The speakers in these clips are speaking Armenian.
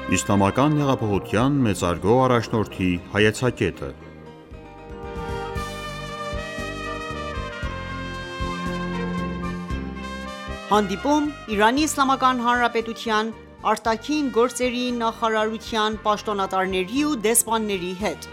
Իսլամական հեղափոխության մեծարգո առաջնորդի հայեցակետը։ Հանդիպում Իրանի Իսլամական Հանրապետության արտաքին գործերի նախարարության պաշտոնատարների ու դեսպանների հետ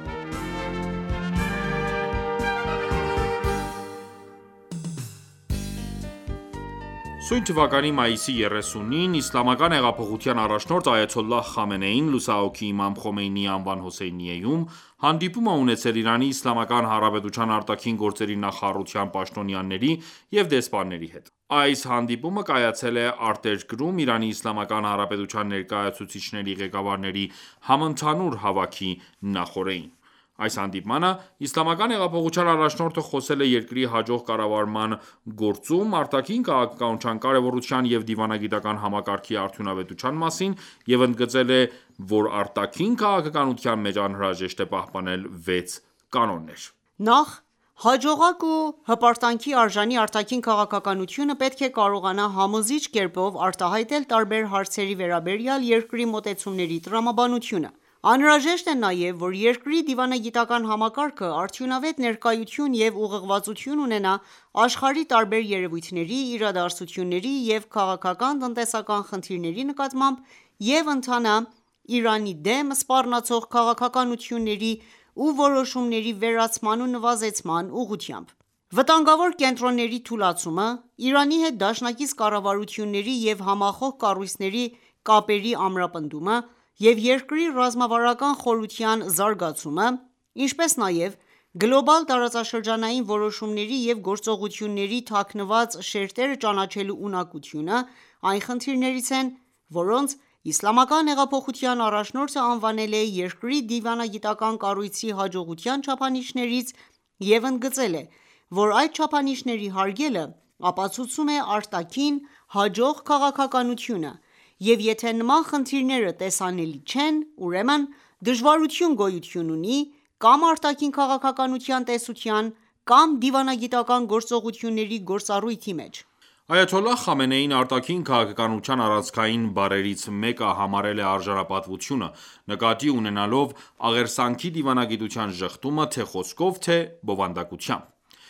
Սույն թվականի մայիսի 30-ին Իսլամական հեղափոխության առաջնորդ այաթոլլահ Խամենեին լուսահոգի Իմամ Խոմեյնիի անվան Հոսեյնիեում հանդիպում է ունեցել Իրանի Իսլամական Հանրապետության արտաքին գործերի նախարարության պաշտոնյաների և դեսպանների հետ։ Այս հանդիպումը կայացել է արտերկրում Իրանի Իսլամական Հանրապետության ներկայացուցիչների ղեկավարների համընդհանուր հավաքի նախօրեին։ Այս հանդիպմանը Իսլամական հեղափոխության առաջնորդը խոսել է երկրի հաջող կառավարման գործում արտաքին քաղաքականության կարևորության և դիվանագիտական համակարգի արդյունավետության մասին և ընդգծել է, որ արտաքին քաղաքականության մեջ անհրաժեշտ է պահպանել 6 կանոններ։ Նախ, հաջողակ ու հպարտանքի արժանի արտաքին քաղաքականությունը պետք է կարողանա համոզիչ կերպով արտահայտել տարբեր հարցերի վերաբերյալ երկրի մոտեցումների տրամաբանությունը։ Անհրաժեշտ է նաև, որ երկրի դիվանագիտական համակարգը արդյունավետ ներկայություն և ուղղվածություն ունենա աշխարհի տարբեր երևույթների, իրադարձությունների և քաղաքական-տնտեսական խնդիրների նկատմամբ և ընթանա Իրանի դեմ սպառնացող քաղաքականությունների ու որոշումների վերացման ու նվազեցման ուղղությամբ: Վտանգավոր կենտրոնների թուլացումը, Իրանի հետ դաշնակից կառավարությունների և համախոհ կառույցների կապերի ամրապնդումը և երկրի ռազմավարական խորության զարգացումը, ինչպես նաև գլոբալ տարածաշրջանային որոշումների և գործողությունների թաքնված շերտերը ճանաչելու ունակությունը այն խնդիրներից են, որոնց Իսլամական հեղափոխության առաջնորդը անվանել է երկրի դիվանագիտական կառույցի հաջողության չափանիշներից և ընդգծել է, որ այդ չափանիշների հարգելը ապացուցում է արտաքին հաջող քաղաքականությունը, և եթե նման խնդիրները տեսանելի չեն, ուրեմն դժվարություն գոյություն ունի կա՛մ արտաքին քաղաքականության տեսության, կամ դիվանագիտական գործողությունների գործառույթի մեջ։ Այաթոլլահ Խամենեին արտաքին քաղաքականության առանցքային բառերից մեկը համարել է արժանապատվությունը, նկատի ունենալով աղերսանքի դիվանագիտության ժխտումը թե խոսքով, թե բովանդակությամբ,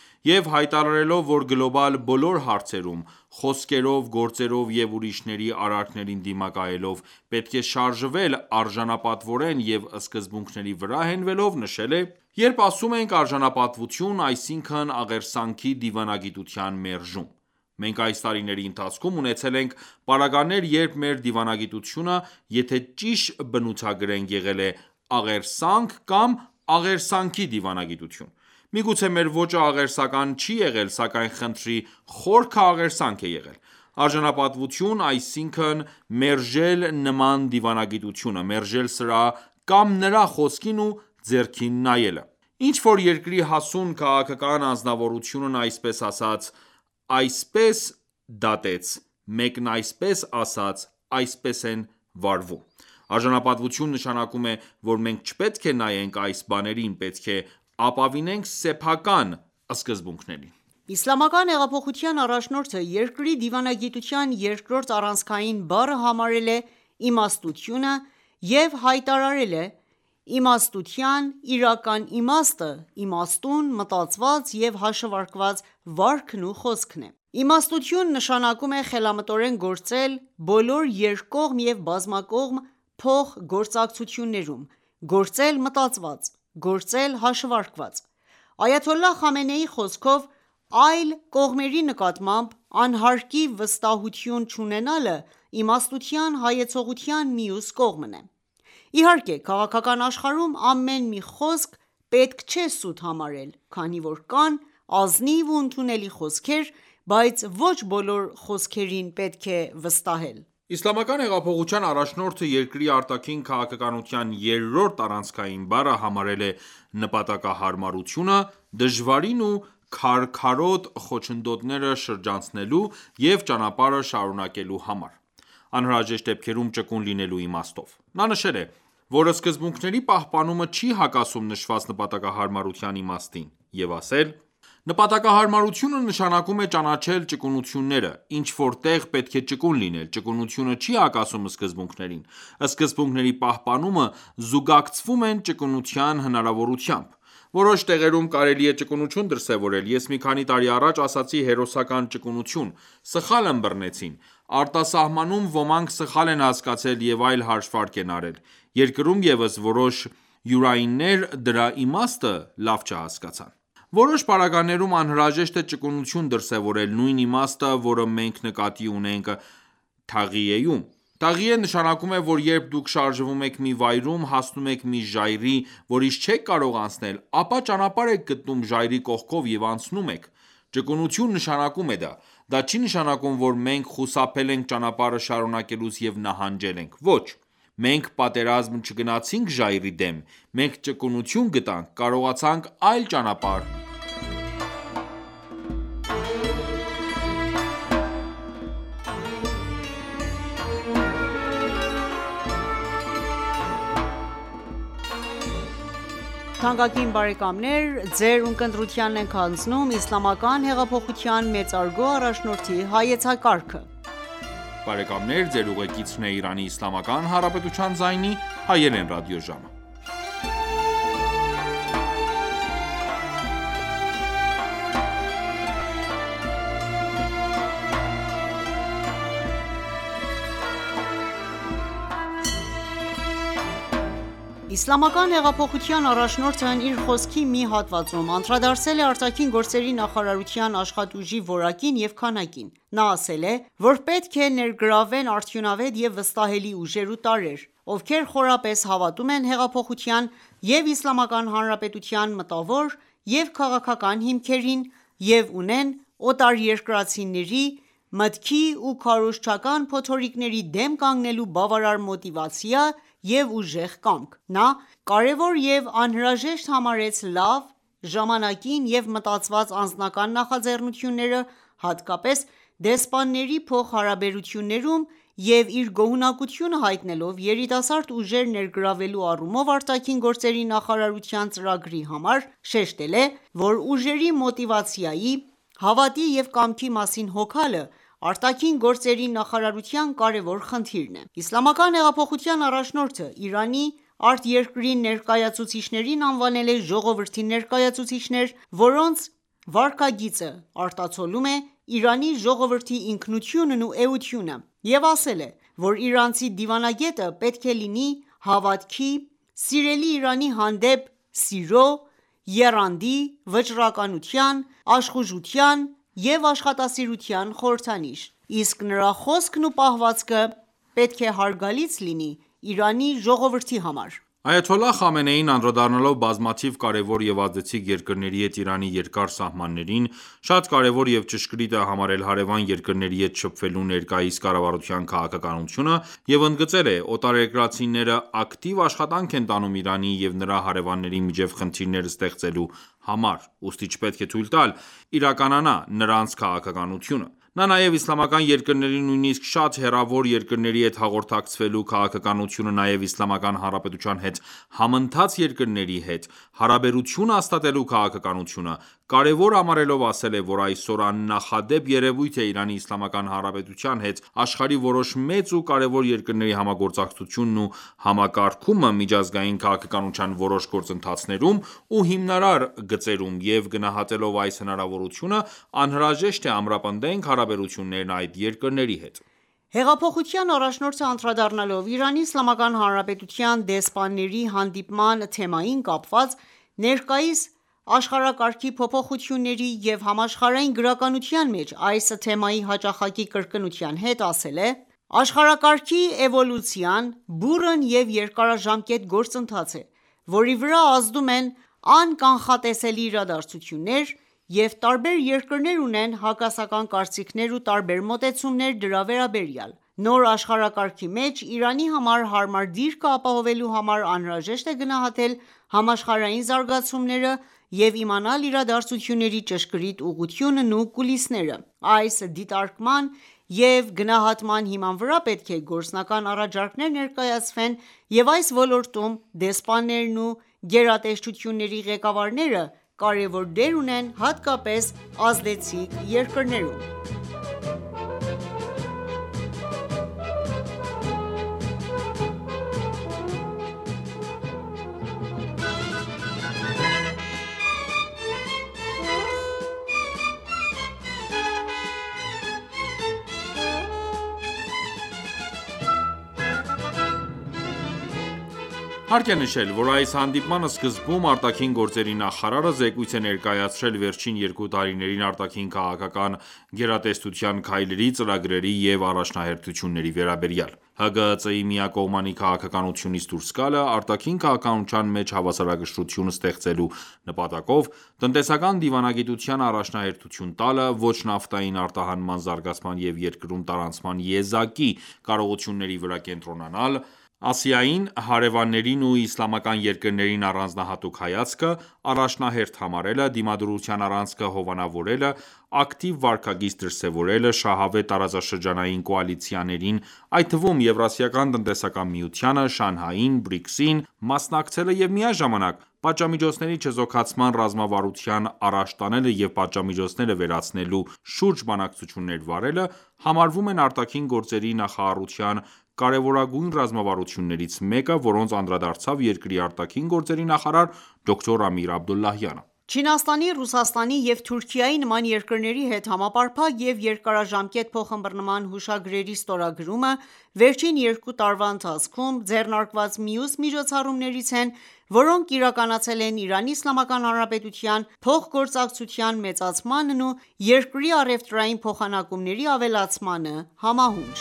և հայտարարելով, որ գլոբալ բոլոր հարցերում, խոսքերով, գործերով և ուրիշների արարքներին դիմակայելով պետք է շարժվել արժանապատվորեն և սկզբունքների վրա հենվելով, նշել է.«Երբ ասում ենք արժանապատվություն, այսինքն աղերսանքի դիվանագիտության մերժում: Մենք այս տարիների ընթացքում ունեցել ենք պարագաներ, երբ մեր դիվանագիտությունը, եթե ճիշտ բնութագրենք, եղել է աղերսանք կամ աղերսանքի դիվանագիտություն: Միգուցե մեր ոճը աղերսական չի եղել, սակայն խնդրի խորքը աղերսանք է եղել: Արժանապատվություն, այսինքն մերժել նման դիվանագիտությունը, մերժել սրա կամ նրա խոսքին ու ձեռքին նայելը: Ինչ-որ երկրի հասուն քաղաքական անձնավորությունն այսպես ասած, այսպես դատեց, մեկն այսպես ասաց, այսպես են վարվում: Արժանապատվություն նշանակում է, որ մենք չպետք է նայենք այս բաներին, պետք է ապավինենք սեփական սկզբունքներին»: Իսլամական հեղափոխության առաջնորդը երկրի դիվանագիտության երկրորդ առանցքային բառը համարել է իմաստությունը և հայտարարել է.«Իմաստության իրական իմաստը իմաստուն, մտածված և հաշվարկված վարքն ու խոսքն է»: Իմաստություն նշանակում է խելամտորեն գործել բոլոր երկկողմ և բազմակողմ փոխգործակցություններում, գործել մտածված, գործել հաշվարկված: Այաթոլլահ Խամենեիի խոսքով, այլ կողմերի նկատմամբ անհարկի վստահություն չունենալը իմաստության հայեցողության մյուս կողմն է: Իհարկե, քաղաքական աշխարհում ամեն մի խոսք պետք չէ սուտ համարել, քանի որ կան ազնիվ ու ընդունելի խոսքեր, բայց ոչ բոլոր խոսքերին պետք է վստահել: Իսլամական հեղափոխության առաջնորդը երկրի արտաքին քաղաքականության երրորդ առանցքային բառը համարել է նպատակահարմարությունը, դժվարին ու քարքարոտ խոչընդոտները շրջանցելու և ճանապարհը շարունակելու համար, անհրաժեշտ դեպքերում ճկուն լինելու իմաստով: Նա նշել է, որ սկզբունքների պահպանումը չի հակասում նշված նպատակահարմարության իմաստին և ասել. Նպատակահարմարությունը նշանակում է ճանաչել ճկունությունները, ինչ-որ տեղ պետք է ճկուն լինել, ճկունությունը չի հակասում սկզբունքներին, սկզբունքների պահպանումը զուգակցվում են ճկունության հնարավորությամբ: Որոշ տեղերում կարելի է ճկունություն դրսևորել: Ես մի քանի տարի առաջ ասացի հերոսական ճկունություն, սխալ ըմբռնեցին: Արտասահմանում ոմանք սխալ են հասկացել և այլ հաշվարկ են արել: Երկրում ևս որոշ յուրայիններ դրա իմաստը լավ չհասկացան: Որոշ պարագաներում անհրաժեշտ է ճկունություն դրսևորել, նույն իմաստը, որը մենք նկատի ունենք թաղիեում: Թաղիե նշանակում է, որ երբ դուք շարժվում եք մի վայրում, հասնում եք մի ժայռի, որից չեք կարող անցնել, ապա ճանապարհ եք գտնում ժայռի կողքով և անցնում եք: Ճկունություն նշանակում է դա: Դա չի նշանակում, որ մենք խուսափել ենք ճանապարհը շարունակելուց և նահանջել ենք: Ոչ: Մենք պատերազմ չգնացինք ժայռի դեմ: Մենք ճկունություն գտանք, կարողացանք այլ ճանապարհ ընկնել: Իսլամական հեղափոխության առաջնորդն իր խոսքի մի հատվածում անդրադարձել է արտաքին գործերի նախարարության աշխատուժի որակին և քանակին: Նա ասել է, որ պետք է ներգրավվեն արդյունավետ և վստահելի ուժեր ու տարրեր, ովքեր խորապես հավատում են հեղափոխության և Իսլամական Հանրապետության մտավոր և քաղաքական հիմքերին և ունեն օտարերկրացիների մտքի ու քարոզչական փոթորիկների դեմ կանգնելու բավարար մոտիվացիա և ուժեղ կամք: Նա կարևոր և անհրաժեշտ համարեց լավ, ժամանակին և մտածված անձնական նախաձեռնությունները, հատկապես դեսպանների փոխհարաբերություններում և իր գոհունակությունը հայտնելով երիտասարդ ուժեր ներգրավելու առումով արտաքին գործերի նախարարության ծրագրի համար, շեշտել է, որ ուժերի մոտիվացիայի, հավատի և կամքի մասին հոգալը արտաքին գործերի նախարարության կարևոր խնդիրն է: Իսլամական հեղափոխության առաջնորդը Իրանի արտերկրի ներկայացուցիչներին անվանել է ժողովրդի ներկայացուցիչներ, որոնց վարքագիծը արտացոլում է Իրանի ժողովրդի ինքնությունն ու էությունը և ասել է, որ իրանցի դիվանագետը պետք է լինի հավատքի, սիրելի Իրանի հանդեպ սիրո, եռանդի, վճռականության, աշխուժության և աշխատասիրության խորհրդանիշ, իսկ նրա խոսքն ու պահվածքը պետք է հարգալից լինի Իրանի ժողովրդի համար: Այաթոլլահ Խամենեին անդրադառնալով բազմաթիվ կարևոր և ազդեցիկ երկրների հետ Իրանի երկար սահմաններին, շատ կարևոր և ճշգրիտ է համարել հարևան երկրների հետ շփվելու ներկայիս կառավարության քաղաքականությունը և ընդգծել է.«Օտարերկրացիները ակտիվ աշխատանք են տանում Իրանի և նրա հարևանների միջև խնդիրներ ստեղծելու համար, ուստի չպետք է թույլ տալ իրականանա նրանց քաղաքականությունը»: Նա նաև իսլամական երկրների, նույնիսկ շատ հեռավոր երկրների հետ հաղորդակցվելու քաղաքականությունը, նաև Իսլամական Հանրապետության հետ համընթաց երկրների հետ հարաբերություն հաստատելու քաղաքականությունը կարևոր համարելով ասել է, որ այսօր աննախադեպ երևույթ է Իրանի Իսլամական Հանրապետության հետ աշխարհի որոշ մեծ ու կարևոր երկրների համագործակցությունն ու համակարգումը միջազգային քաղաքականության որոշ գործընթացներում ու հիմնարար գծերում և գնահատելով այս հնարավորությունը, անհրաժեշտ է ամրապնդենք հարաբերություններն այդ երկրների հետ: Հեղափոխության առաջնորդը անդրադառնալով Իրանի Իսլամական Հանրապետության դեսպանների հանդիպման թեմային կապված ներկայիս աշխարհակարգի փոփոխությունների և համաշխարհային գրականության մեջ այս թեմայի հաճախակի կրկնության հետ, ասել է.«Աշխարհակարգի էվոլյուցիան բուռն և երկարաժամկետ գործընթաց է, որի վրա ազդում են անկանխատեսելի իրադարձություններ և տարբեր երկրներ ունեն հակասական կարծիքներ ու տարբեր մոտեցումներ դրա վերաբերյալ: Նոր աշխարհակարգի մեջ Իրանի համար հարմար դիրքը ապահովելու համար անհրաժեշտ է գնահատել համաշխարհային զարգացումները և իմանալ իրադարձությունների ճշգրիտ ուղղությունն ու կուլիսները: Այս դիտարկման և գնահատման հիման վրա պետք է գործնական առաջարկներ ներկայացվեն և այս ոլորտում դեսպաններն ու գերատեսչությունների ղեկավարները կարևոր դեր ունեն հատկապես ազդեցիկ երկրներում։ Հարկ է նշել, որ այս հանդիպման սկզբում արտաքին գործերի նախարարը զեկույց է ներկայացրել վերջին 2 տարիներին արտաքին քաղաքական գերատեսչության քայլերի, ծրագրերի և առաջնահերթությունների վերաբերյալ: ՀԳՀԾ-ի միակողմանի քաղաքականությունից դուրս գալը, արտաքին քաղաքականության մեջ հավասարակշռություն ստեղծելու նպատակով, տնտեսական դիվանագիտությանը առաջնահերթություն տալը, ոչ նավթային արտահանման զարգացման և երկրում տարանցման եզակի կարողությունների վրա կենտրոնանալ, Ասիային, հարևաններին ու իսլամական երկրներին առանձնահատուկ հայացքը, առաջնահերթ համարելը, Դիմադրության առանցքը հովանավորելը, ակտիվ վարքագիծ դրսևորելը, շահավետ տարածաշրջանային կոալիցիաներին, այդ թվում Եվրասիական տնտեսական միությանը, Շանհային, BRICS-ին մասնակցելը և միաժամանակ պատժամիջոցների չեզոքացման ռազմավարության առաջ տանելը և պատժամիջոցները վերացնելու շուրջ բանակցություններ վարելը, համարվում են արտաքին գործերի նախարարության կարևորագույն ռազմավարություններից մեկը, որոնց անդրադարձավ երկրի արտաքին գործերի նախարար դոկտոր Ամիր Աբդոլլահյանը: Չինաստանի, Ռուսաստանի և Թուրքիայի նման երկրների հետ համապարփակ և երկարաժամկետ փոխըմբռնման հուշագրերի ստորագրումը վերջին 2 տարվա ընթացքում ձեռնարկված մյուս միջոցառումներից են, որոնք իրականացել են ԻԻՀ-ի փոխգործակցության մեծացմանն ու երկրի առևտրային փոխանակումների ավելացմանը համահունչ: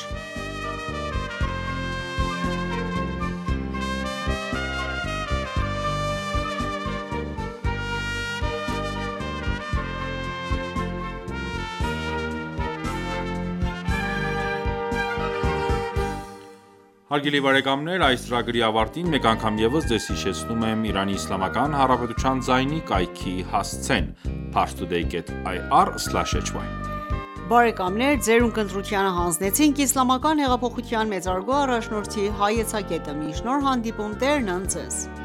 Հարգելի բարեկամներ, այս ծրագրի ավարտին մեկ անգամ ևս Ձեզ հիշեցնում եմ ԻԻՀ ձայնի կայքի հասցեն՝ parstoday.ir/hy: Բարեկամներ ձերուն կընտրությանը հանձնեցինք Իսլամական հեղափոխության մեծարգո առաջնորդի հայեցակետը: Մինչ նոր հանդիպում Տերն ընդ Ձեզ: